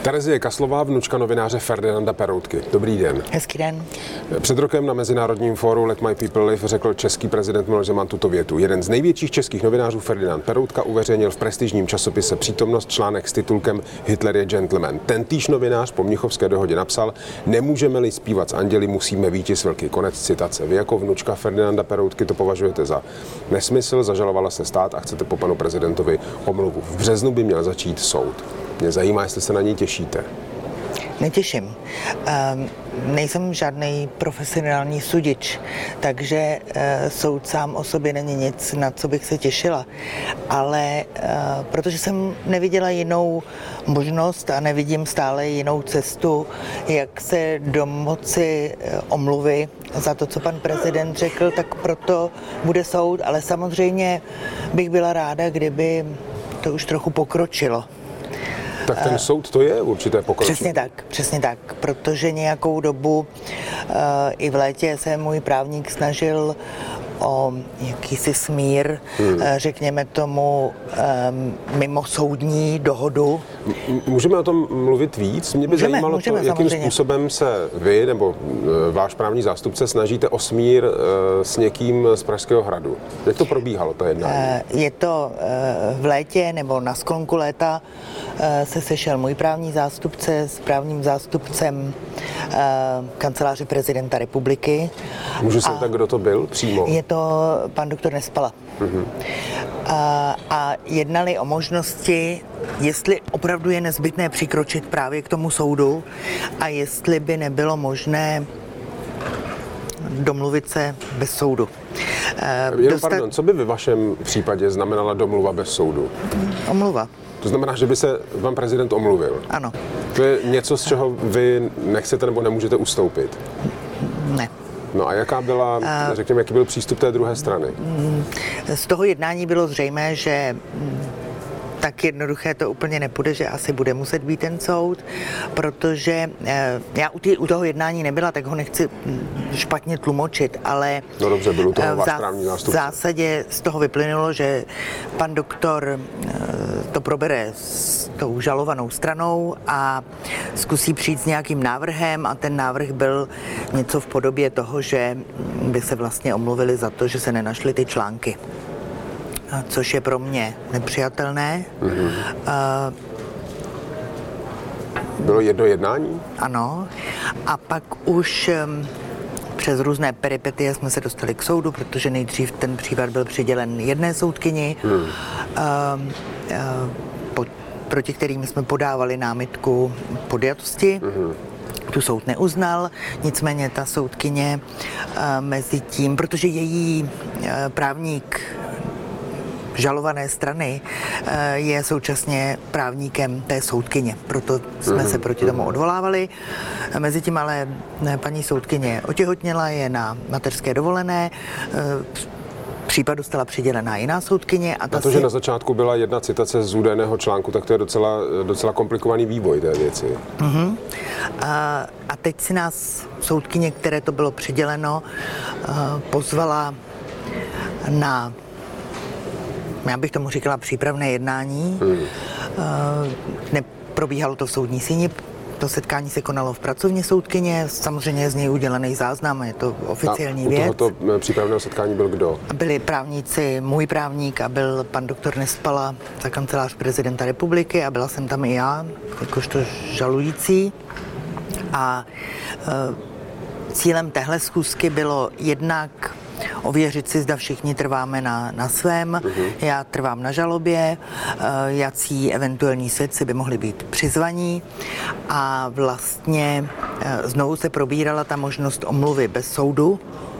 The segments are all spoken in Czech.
Terezie Kaslová, vnučka novináře Ferdinanda Peroutky. Dobrý den. Hezký den. Před rokem na mezinárodním fóru Let My People Live řekl český prezident Miloš Zeman tuto větu. Jeden z největších českých novinářů Ferdinand Peroutka uveřejnil v prestižním časopise Přítomnost článek s titulkem Hitler je gentleman. Tentýž novinář po Mnichovské dohodě napsal: nemůžeme-li zpívat s anděli, musíme víti s vlky. Konec citace. Vy jako vnučka Ferdinanda Peroutky to považujete za nesmysl, zažalovala se stát a chcete po panu prezidentovi omluvu. V březnu by měl začít soud. Mě zajímá, jestli se na něj těšíte. Netěším. Nejsem žádný profesionální sudič, takže soud sám o sobě není nic, na co bych se těšila. Ale protože jsem neviděla jinou možnost a nevidím stále jinou cestu, jak se domoci omluvy za to, co pan prezident řekl, tak proto bude soud. Ale samozřejmě bych byla ráda, kdyby to už trochu pokročilo. Tak ten soud to je určité pokročení. Přesně tak, protože nějakou dobu i v létě se můj právník snažil o jakýsi smír, řekněme tomu mimosoudní dohodu. Můžeme o tom mluvit víc? Mě by zajímalo to, jakým způsobem se vy nebo váš právní zástupce snažíte o smír s někým z Pražského hradu. Jak to probíhalo, to jednání? Je to v létě nebo na sklonku léta se sešel můj právní zástupce s právním zástupcem kanceláře prezidenta republiky. Můžu se tak, kdo to byl přímo? Je to pan doktor Nespala. A jednali o možnosti, jestli opravdu je nezbytné přikročit právě k tomu soudu a jestli by nebylo možné domluvit se bez soudu. Pardon, co by ve vašem případě znamenala domluva bez soudu? Omluva. To znamená, že by se vám prezident omluvil? Ano. To je něco, z čeho vy nechcete nebo nemůžete ustoupit? Ne. No a jaký byl přístup té druhé strany? Z toho jednání bylo zřejmé, že tak jednoduché to úplně nepůjde, že asi bude muset být ten soud, protože já u toho jednání nebyla, tak ho nechci špatně tlumočit, ale no dobře, byl toho váš právní zástupce. V zásadě z toho vyplynulo, že pan doktor to probere s tou žalovanou stranou a zkusí přijít s nějakým návrhem a ten návrh byl něco v podobě toho, že by se vlastně omluvili za to, že se nenašly ty články. Což je pro mě nepřijatelné. Bylo jedno jednání? Ano. A pak už přes různé peripetie jsme se dostali k soudu, protože nejdřív ten případ byl přidělen jedné soudkyni, proti kterým jsme podávali námitku podjatosti. Tu soud neuznal, nicméně ta soudkyně mezi tím, protože její právník žalované strany je současně právníkem té soudkyně. Proto jsme se proti tomu odvolávali. Mezitím ale paní soudkyně otěhotněla, je na mateřské dovolené. Případ dostala přidělená jiná soudkyně. A protože na začátku byla jedna citace z údajného článku, tak to je docela komplikovaný vývoj té věci. A teď si nás soudkyně, které to bylo přiděleno, pozvala na, já bych tomu říkala, přípravné jednání. Neprobíhalo to v soudní síni, to setkání se konalo v pracovně soudkyně, samozřejmě je z něj udělaný záznam, je to oficiální věc. A u tohoto přípravného setkání byl kdo? Byli právníci, můj právník a byl pan doktor Nespala za kancelář prezidenta republiky a byla jsem tam i já, jakožto žalující. A cílem téhle schůzky bylo jednak ověřit si, zda všichni trváme na svém. Já trvám na žalobě, jací eventuální svědci by mohli být přizvaní a vlastně znovu se probírala ta možnost omluvy bez soudu.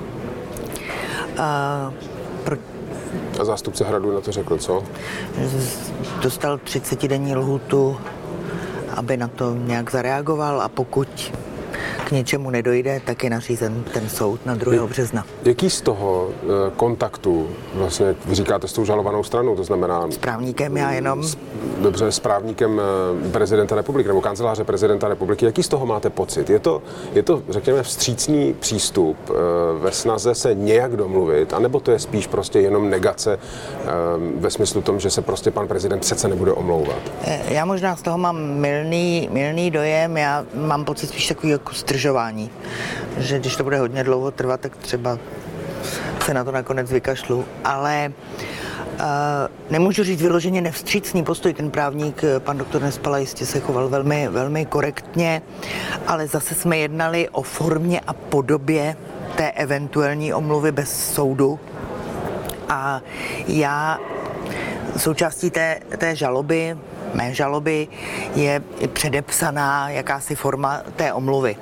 A zástupce hradu na to řekl co? Dostal 30denní lhůtu, aby na to nějak zareagoval a pokud k ničemu nedojde, tak je nařízen ten soud na 2. března. Jaký z toho kontaktu, vlastně vy říkáte s tou žalovanou stranou, to znamená... S právníkem já jenom. Dobře, s právníkem prezidenta republiky nebo kanceláře prezidenta republiky, jaký z toho máte pocit? Je to, řekněme, vstřícný přístup ve snaze se nějak domluvit, anebo to je spíš prostě jenom negace ve smyslu tom, že se prostě pan prezident přece nebude omlouvat? Já možná z toho mám mylný dojem, já mám pocit spíš takový jako zdržování, že když to bude hodně dlouho trvat, tak třeba se na to nakonec vykašlu, ale nemůžu říct vyloženě nevstřícný postoj, ten právník, pan doktor Nespala, jistě se choval velmi, velmi korektně, ale zase jsme jednali o formě a podobě té eventuální omluvy bez soudu a já součástí té žaloby, mé žaloby je i předepsaná jakási forma té omluvy.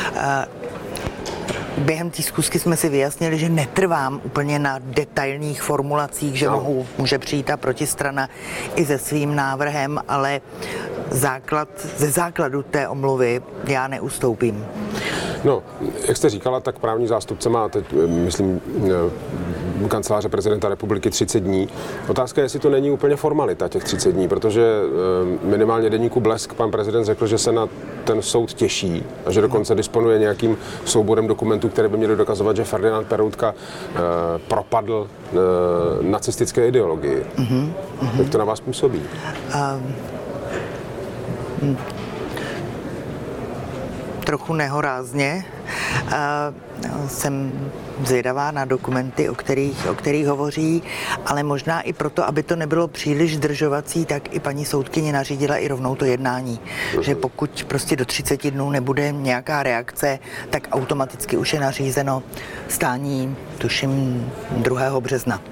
Během té zkusky jsme si vyjasnili, že netrvám úplně na detailních formulacích, že může přijít ta protistrana i se svým návrhem, ale ze základu té omluvy já neustoupím. No, jak jste říkala, tak právní zástupce má teď, myslím, kanceláře prezidenta republiky 30 dní. Otázka je, jestli to není úplně formalita těch 30 dní, protože minimálně deníku Blesk pan prezident řekl, že se na ten soud těší a že dokonce disponuje nějakým souborem dokumentů, které by měly dokazovat, že Ferdinand Peroutka propadl nacistické ideologii. Jak to na vás působí? Trochu nehorázně. Jsem zvědavá na dokumenty, o kterých hovoří, ale možná i proto, aby to nebylo příliš zdržovací, tak i paní soudkyně nařídila i rovnou to jednání. Že pokud prostě do 30 dnů nebude nějaká reakce, tak automaticky už je nařízeno stání, tuším, 2. března.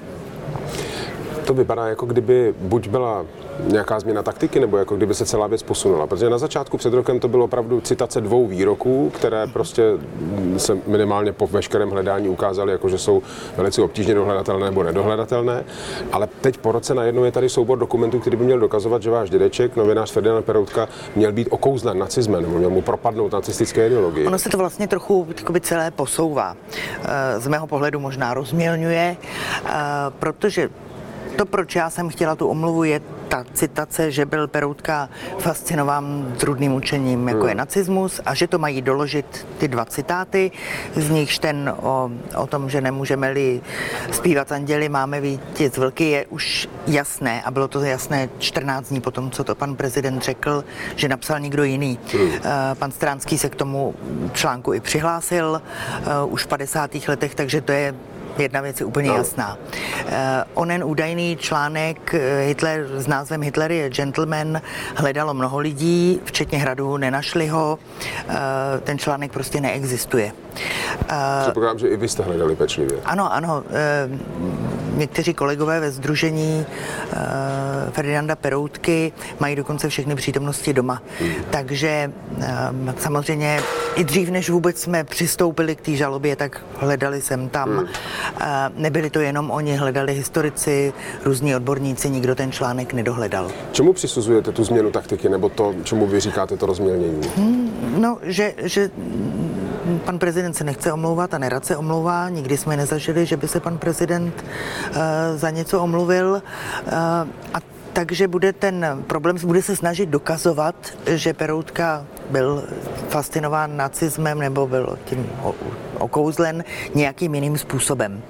To vypadá, jako kdyby buď byla nějaká změna taktiky, nebo jako kdyby se celá věc posunula. Protože na začátku před rokem to bylo opravdu citace 2 výroků, které prostě se minimálně po veškerém hledání ukázaly, jako že jsou velice obtížně dohledatelné nebo nedohledatelné. Ale teď po roce najednou je tady soubor dokumentů, který by měl dokazovat, že váš dědeček, novinář Ferdinand Peroutka, měl být okouzlen nacismem, nebo měl mu propadnout nacistické ideologii. Ono se to vlastně trochu celé posouvá. Z mého pohledu možná rozmělňuje, protože to, proč já jsem chtěla tu omluvu, je ta citace, že byl Peroutka fascinován trudným učením, jako je nacismus, a že to mají doložit ty 2 citáty, z nichž ten o tom, že nemůžeme-li zpívat anděli, máme vítěz vlky, je už jasné, a bylo to jasné 14 dní potom, co to pan prezident řekl, že napsal někdo jiný. Pan Stránský se k tomu článku i přihlásil už v 50. letech, takže to je jedna věc je úplně jasná. Onen údajný článek Hitler s názvem Hitler je gentleman hledalo mnoho lidí, včetně Hradu, nenašli ho. Ten článek prostě neexistuje. Předpokládám, že i vy jste hledali pečlivě. Ano. Někteří kolegové ve sdružení Ferdinanda Peroutky mají dokonce všechny přítomnosti doma. Takže samozřejmě i dřív, než vůbec jsme přistoupili k té žalobě, tak hledali jsem tam. Nebyli to jenom oni, hledali historici, různí odborníci, nikdo ten článek nedohledal. Čemu přisuzujete tu změnu taktiky, nebo to, čemu vy říkáte to rozmělnění? No, že pan prezident se nechce omlouvat a nerad se omlouvá. Nikdy jsme nezažili, že by se pan prezident za něco omluvil. A takže bude ten problém, bude se snažit dokazovat, že Peroutka byl fascinován nacismem nebo byl tím okouzlen nějakým jiným způsobem.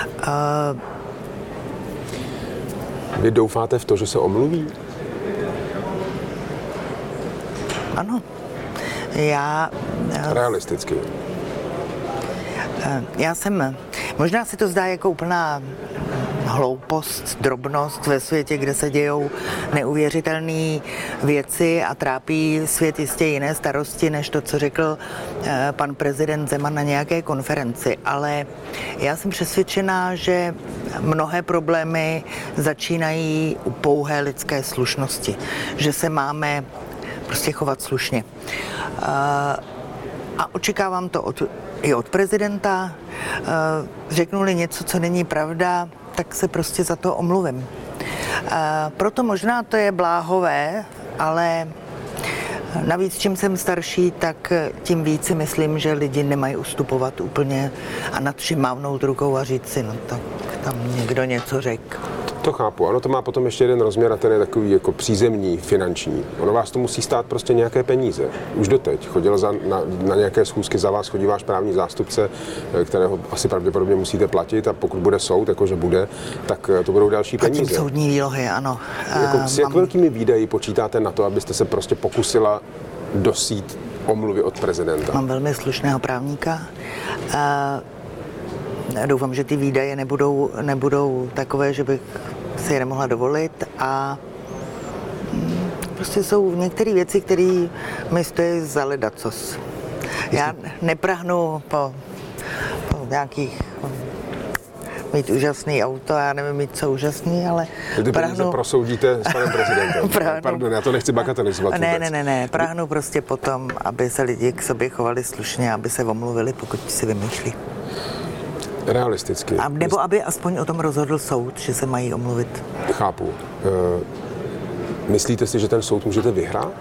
Vy doufáte v to, že se omluví? Ano. Realisticky. Možná si to zdá jako úplná hloupost, drobnost ve světě, kde se dějou neuvěřitelné věci a trápí svět jistě jiné starosti, než to, co řekl pan prezident Zeman na nějaké konferenci. Ale já jsem přesvědčená, že mnohé problémy začínají u pouhé lidské slušnosti. Že se máme prostě chovat slušně. A očekávám to i od prezidenta. Řeknu-li něco, co není pravda, tak se prostě za to omluvím. Proto možná to je bláhové, ale Navíc, čím jsem starší, tak tím víc si myslím, že lidi nemají ustupovat úplně a nad vším mávnout rukou a říct si, no tak tam někdo něco řekl. To chápu, ano, to má potom ještě jeden rozměr a ten je takový jako přízemní, finanční. Ono vás to musí stát prostě nějaké peníze. Už doteď. Chodil na nějaké schůzky, za vás chodí váš právní zástupce, kterého asi pravděpodobně musíte platit a pokud bude soud, jakože bude, tak to budou další peníze. Platím soudní výlohy, ano. S jak velkými výdaji počítáte na to, abyste se prostě pokusila dosít omluvy od prezidenta? Mám velmi slušného právníka. Doufám, že ty výdaje nebudou takové, že bych si je nemohla dovolit a prostě jsou některé věci, které mi stojí za ledacos. Já neprahnu po nějakých mít úžasný auto, já nevím mít co úžasný, ale ty peníze prosoudíte s panem prezidentem. Pardon, já to nechci bagatelizovat vůbec. Ne, prahnu prostě potom, aby se lidi k sobě chovali slušně, aby se omluvili, pokud si vymýšlí. Realisticky. Nebo aby aspoň o tom rozhodl soud, že se mají omluvit. Chápu. Myslíte si, že ten soud můžete vyhrát?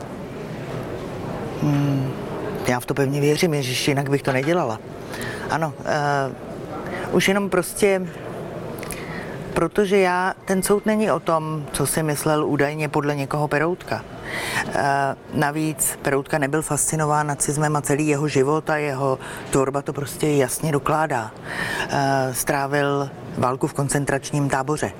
Já v to pevně věřím, ježiš, jinak bych to nedělala. Ano, už jenom prostě, protože ten soud není o tom, co si myslel údajně podle někoho Peroutka. Navíc Peroutka nebyl fascinován nacismem a celý jeho život a jeho tvorba to prostě jasně dokládá. Strávil válku v koncentračním táboře.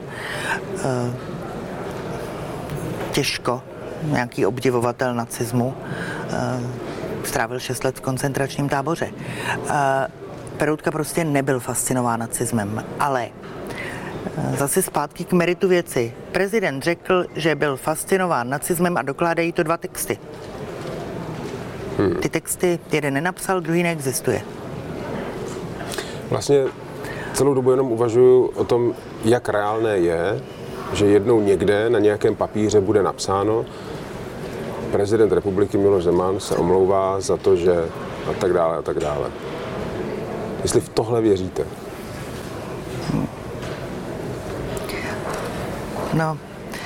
Těžko nějaký obdivovatel nacismu strávil 6 let v koncentračním táboře. Peroutka prostě nebyl fascinován nacismem, ale zase zpátky k meritu věci. Prezident řekl, že byl fascinován nacismem a dokládají to 2 texty. Ty texty jeden nenapsal, druhý neexistuje. Vlastně celou dobu jenom uvažuju o tom, jak reálné je, že jednou někde na nějakém papíře bude napsáno prezident republiky Miloš Zeman se omlouvá za to, že a tak dále a tak dále. Jestli v tohle věříte? No,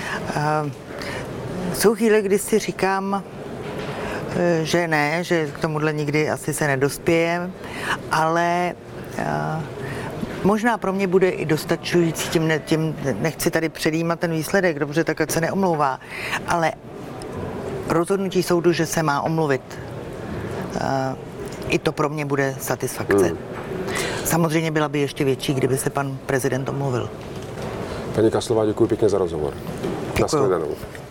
jsou chvíle, kdy si říkám, že ne, že k tomuhle nikdy asi se nedospěje, ale možná pro mě bude i dostačující, tím nechci tady předjímat ten výsledek, dobře, tak ať se neomlouvá, ale rozhodnutí soudu, že se má omluvit, i to pro mě bude satisfakce. Samozřejmě byla by ještě větší, kdyby se pan prezident omluvil. Paní Kaslová, děkuji pěkně za rozhovor. Děkuju. Nashledanou.